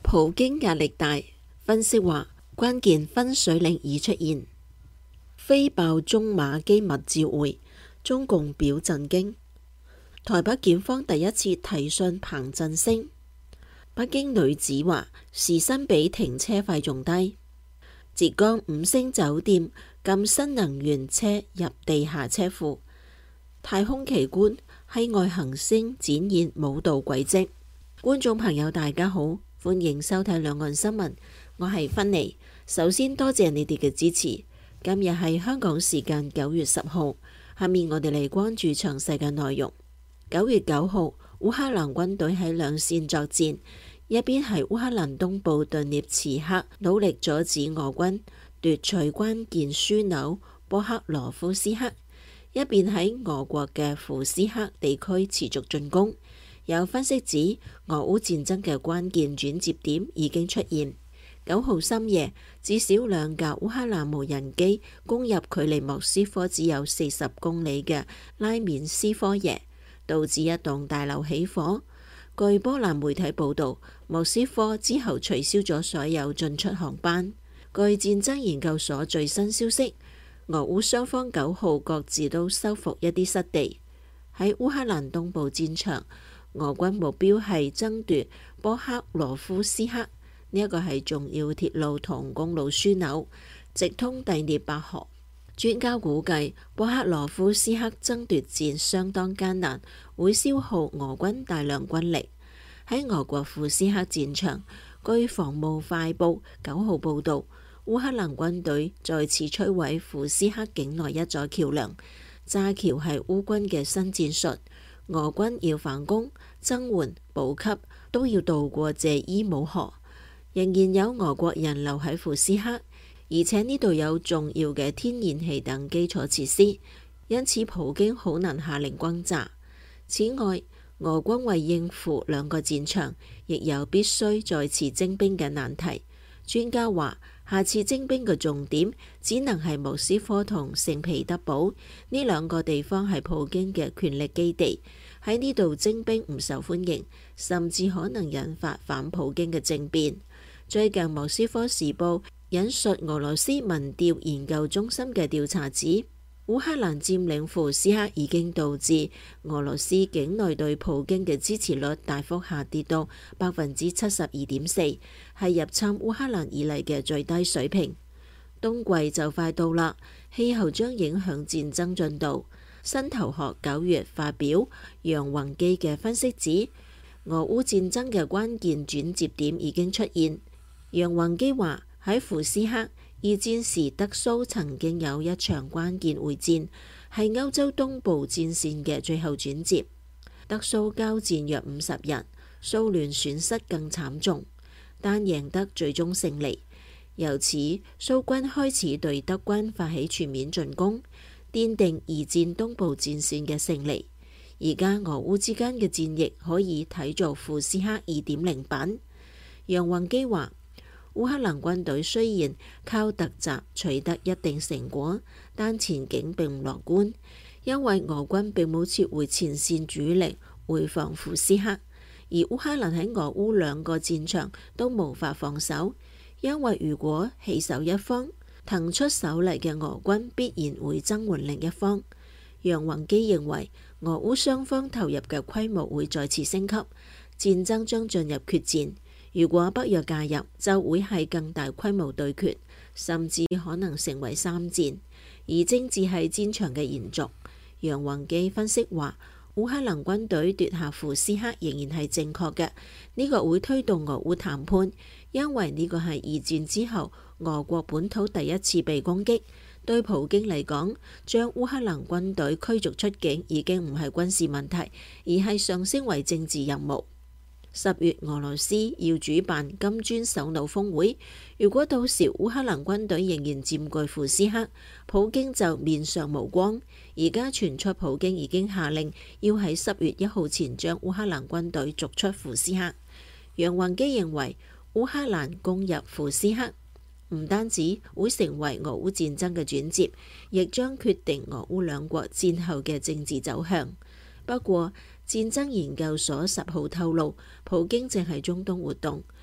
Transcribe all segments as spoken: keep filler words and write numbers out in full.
普京壓力大，分析話關鍵分水嶺已出現。飛爆中馬機密照會，中共表震驚。台北檢方第一次提訊彭振聲。北京女子話時薪比停車費仲低。浙江五星酒店禁新能源車入地下車庫。太空奇觀喺外行星展現舞蹈軌跡。觀眾朋友大家好，歡迎收睇兩岸新聞，我係芬妮。首先多謝你哋嘅支持。今日係香港時間九月十號，下面我哋嚟關注詳細嘅內容。九月九號，烏克蘭軍隊喺兩線作戰，一邊係烏克蘭東部頓涅茨克努力阻止俄軍奪取關鍵樞紐波克羅夫斯克，一邊喺俄國嘅庫斯克地區持續進攻。有分析指，俄烏戰爭嘅關鍵轉折點已經出現。九號深夜，至少兩架烏克蘭無人機攻入距離莫斯科只有四十公里嘅拉緬斯科耶，導致一棟大樓起火。據波蘭媒體報導，莫斯科之後取消咗所有進出航班。據戰爭研究所最新消息，俄烏雙方九號各自都收復一啲失地。喺烏克蘭東部戰場，俄軍目標係爭奪波克羅夫斯克，呢一個係重要鐵路同公路樞紐，直通第聶伯河。專家估計，波克羅夫斯克爭奪戰相當艱難，會消耗俄軍大量軍力。喺俄國庫斯克戰場，據防務快報九號報導，烏克蘭軍隊再次摧毀庫斯克境內一座橋梁。炸橋係烏軍嘅新戰術。俄軍要反攻、增援、補給，都要渡過謝伊姆河。仍然有俄國人留喺庫斯克，而且呢度有重要嘅天然氣等基礎設施，因此普京好難下令轟炸。此外，俄軍為應付兩個戰場，亦有必須再次徵兵嘅難題。專家話，下次徵兵嘅重點只能係莫斯科同聖彼得堡呢兩個地方，係普京嘅權力基地。喺呢度徵兵唔受歡迎，甚至可能引發反普京嘅政變。最近莫斯科時報引述俄羅斯民調研究中心嘅調查指，烏克蘭佔領庫斯克已經導致俄羅斯境內對普京嘅支持率大幅下跌到百分之七十二點四，係入侵烏克蘭以嚟嘅最低水平。冬季就快到啦，氣候將影響戰爭進度。新頭學九月發表楊宏基嘅分析指，俄烏戰爭嘅關鍵轉折點已經出現。楊宏基話，喺庫斯克二戰時，德蘇曾經有一場關鍵會戰，係歐洲東部戰線嘅最後轉折。德蘇交戰約五十日，蘇聯損失更慘重，但贏得最終勝利。由此，蘇軍開始對德軍發起全面進攻，奠定二戰東部戰線嘅勝利。而家俄烏之間嘅戰役可以睇做庫斯克二點零版。楊宏基話，烏克蘭軍隊雖然靠突襲取得一定成果，但前景並唔樂觀，因為俄軍並冇撤回前線主力回防庫斯克，而烏克蘭喺俄烏兩個戰場都無法防守，因為如果棄守一方，騰出手嚟嘅俄軍必然會增援另一方。楊宏基認為，俄烏雙方投入嘅規模會再次升級，戰爭將進入決戰。如果北約介入，就會係更大規模對決，甚至可能成為三戰。而政治係戰場嘅延續。楊宏基分析話，烏克蘭軍隊奪下庫斯克仍然係正確嘅，呢個會推動俄烏談判，因為呢個係二戰之後俄國本土第一次被攻擊。對普京嚟講，將烏克蘭軍隊驅逐出境已經唔係軍事問題，而係上升為政治任務。十月俄羅斯要主辦金磚首腦峰會，如果到時烏克蘭軍隊仍然佔據庫斯克，普京就面上無光。而家傳出普京已經下令要喺十月一號前將烏克蘭軍隊逐出庫斯克。楊宏基認為，烏克蘭攻入庫斯克唔單止會成為俄烏戰爭嘅轉折，亦將決定俄烏兩國戰後嘅政治走向。不過，戰爭研究所十號透露，普京正喺中東活動。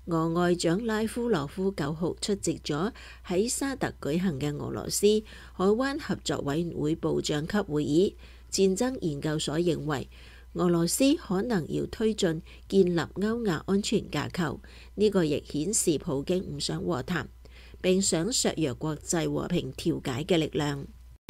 俄外長拉夫羅夫九號出席咗喺沙特舉行嘅俄羅斯海灣合作委員會部長級會議。戰爭研究所認為，俄羅斯可能要推進建立歐亞安全架構，呢、這個亦顯示普京唔想和談，並想削弱國際和平調解嘅力量。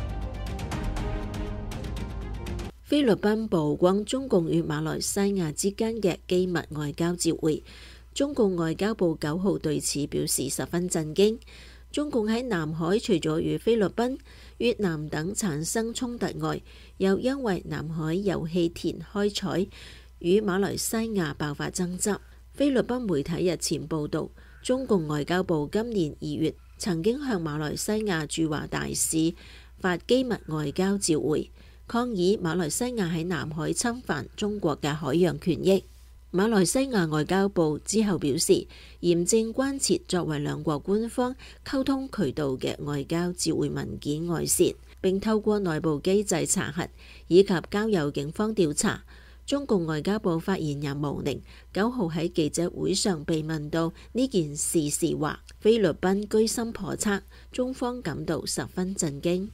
菲律賓曝光中共與馬來西亞之間嘅機密外交照會，中共外交部九號對此表示十分震驚。中共喺南海除咗與菲律賓、越南等產生衝突外，又因為南海油氣田開採與馬來西亞爆發爭執。菲律賓媒體日前報導，中共外交部今年二月曾經向馬來西亞駐華大使發機密外交照會，抗議馬來西亞喺南海侵犯中國嘅海洋權益。馬來西亞外交部之後表示，嚴正關切作為兩國官方溝通渠道嘅外交照會文件外泄，並透過內部機制查核以及交由警方調查。中共外交部發言人毛寧九號喺記者會上被問到呢件事時話，菲律賓居心叵測，中方感到十分震驚。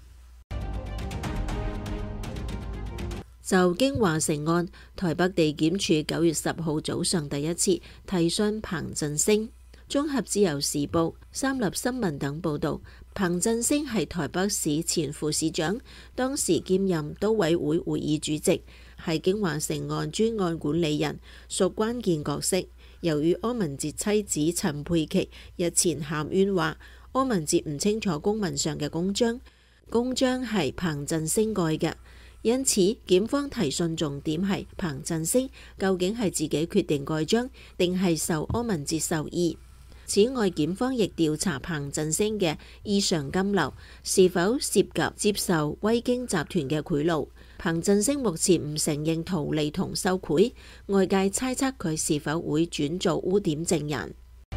就京華城案，台北地檢署九月十號早上第一次提訊彭振聲。綜合自由時報、三立新聞等報導，彭振聲係台北市前副市長，當時兼任都委會會議主席，係京華城案專案管理人，屬關鍵角色。由於柯文哲妻子陳佩琪日前喊冤話，柯文哲唔清楚公文上嘅公章，公章係彭振聲蓋嘅。因此，檢方提訊重點係彭振聲究竟係自己決定蓋章，定係受柯文哲授意。此外，檢方亦調查彭振聲嘅異常金流是否涉及接受威京集團嘅賄賂。彭振聲目前唔承認圖利同收賄，外界猜測佢是否會轉做污點證人。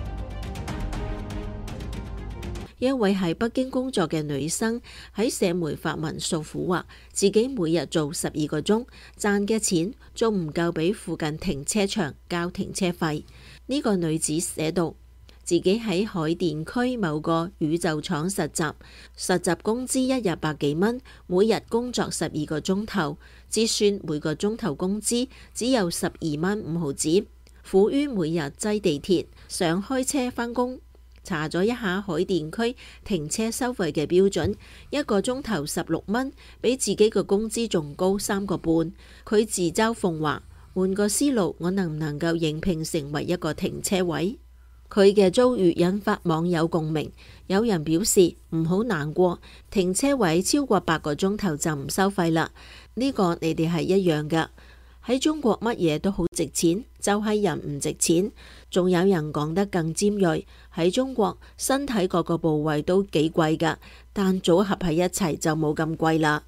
一位喺北京工作嘅女生喺社媒發文訴苦，話自己每日做十二個鐘，賺嘅錢仲唔夠俾附近停車場交停車費。呢、這個女子寫道，自己喺海淀區某個宇宙廠實習，實習工資一日百幾蚊，每日工作十二個鐘頭，折算每個鐘頭工資只有十二蚊五毫子，苦於每日擠地鐵，想開車返工。查咗一下海淀區停車收費嘅標準，一個鐘頭十六蚊，比自己嘅工資仲高三個半。佢自嘲諷話：換個思路，我能唔能夠應聘成為一個停車位？佢嘅遭遇引發網友共鳴，有人表示唔好難過，停車位超過八個鐘頭就唔收費啦。呢個你哋係一樣㗎。喺中國乜嘢都好值錢，就係人唔值錢。仲有人講得更尖銳，喺中國身體各個部位都幾貴㗎，但組合喺一齊就冇咁貴啦。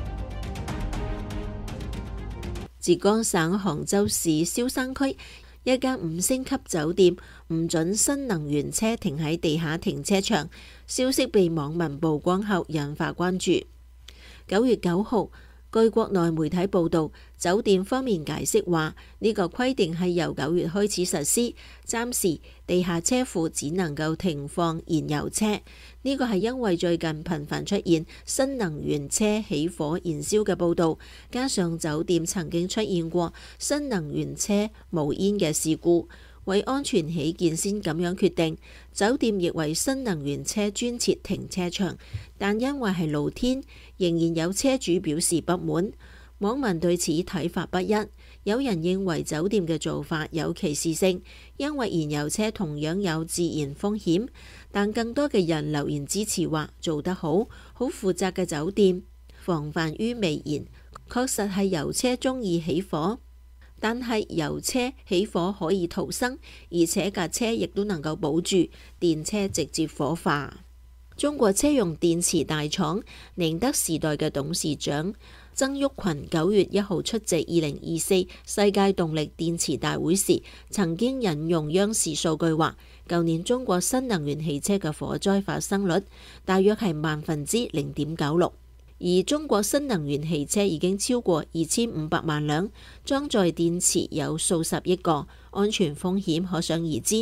浙江省杭州市蕭山區一間五星級酒店唔准新能源車停喺地下停車場，消息被網民曝光後引發關注。九月九號，據國內媒體報導，酒店方面解釋話，呢個規定係由九月開始實施，暫時地下車庫只能夠停放燃油車。呢個係因為最近頻繁出現新能源車起火燃燒嘅報導，加上酒店曾經出現過新能源車冒煙嘅事故，為安全起見先咁樣決定。酒店亦為新能源車專設停車場，但因為係露天，仍然有車主表示不滿。網民對此睇法不一，有人認為酒店嘅做法有歧視性，因為燃油車同樣有自燃風險，但更多嘅人留言支持話做得好，好負責嘅酒店，防範於未然。確實係油車中意起火，但係油車起火可以逃生，而且架車亦都能夠保住，電車直接火化。中國車用電池大廠寧德時代嘅董事長曾毓群九月一號出席二零二四世界動力電池大會時，曾經引用央視數據話，舊年中國新能源汽車嘅火災發生率大約係萬分之零點九六，而中國新能源汽車已經超過二千五百萬輛，裝載電池有數十億個，安全風險可想而知。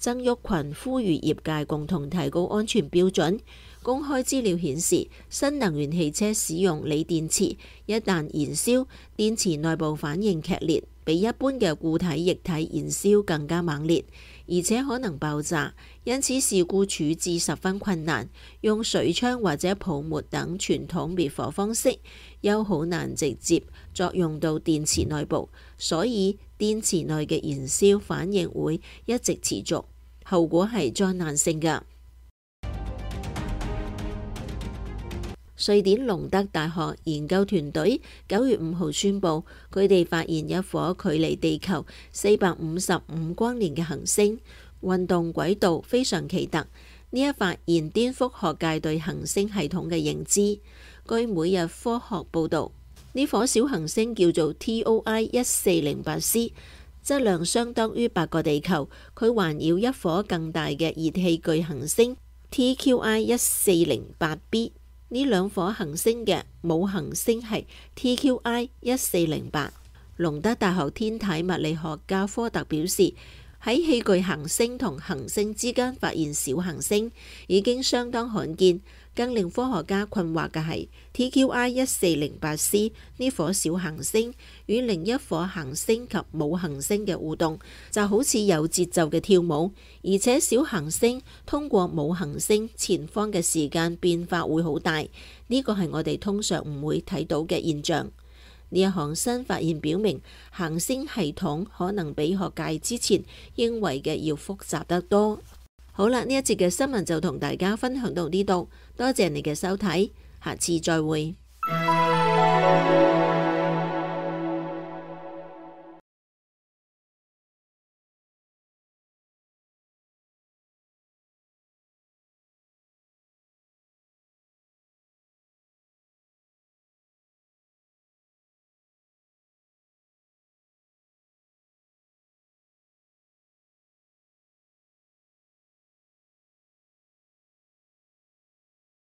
曾毓群呼籲業界共同提高安全標準。公開資料顯示，新能源汽車使用鋰電池，一旦燃燒，電池內部反應劇烈，比一般嘅固體液體燃燒更加猛烈，而且可能爆炸，因此事故處置十分困難。用水槍或者泡沫等傳統滅火方式，又好難直接作用到電池內部，所以電池內嘅燃燒反應會一直持續，後果係災難性嘅。瑞典隆德大學研究團隊九月五號宣布，佢哋發現一顆距離地球四百五十五光年嘅行星，運動軌道非常奇特。呢一發現顛覆學界對行星系統嘅認知。據每日科學報導，呢顆小行星叫做 T O I 一四零八 c， 質量相當於八個地球。佢環繞一顆更大嘅熱氣巨行星 T Q I 一四零八 b。呢兩顆行星嘅母行星係 T Q I 一四零八。隆德大學天體物理學家科特表示，喺氣巨行星同行星之間發現小行星已經相當罕見。更令科學家困惑嘅係 T Q I 一四零八 c 呢顆小行星與另一顆行星及母行星嘅互動就好似有節奏嘅跳舞，而且小行星通過母行星前方嘅時間變化會好大，呢個係我哋通常唔會睇到嘅現象。呢一項新發現表明，行星系統可能比學界之前認為嘅要複雜得多。好啦，呢一節嘅新聞就同大家分享到呢度，多謝你嘅收睇，下次再會。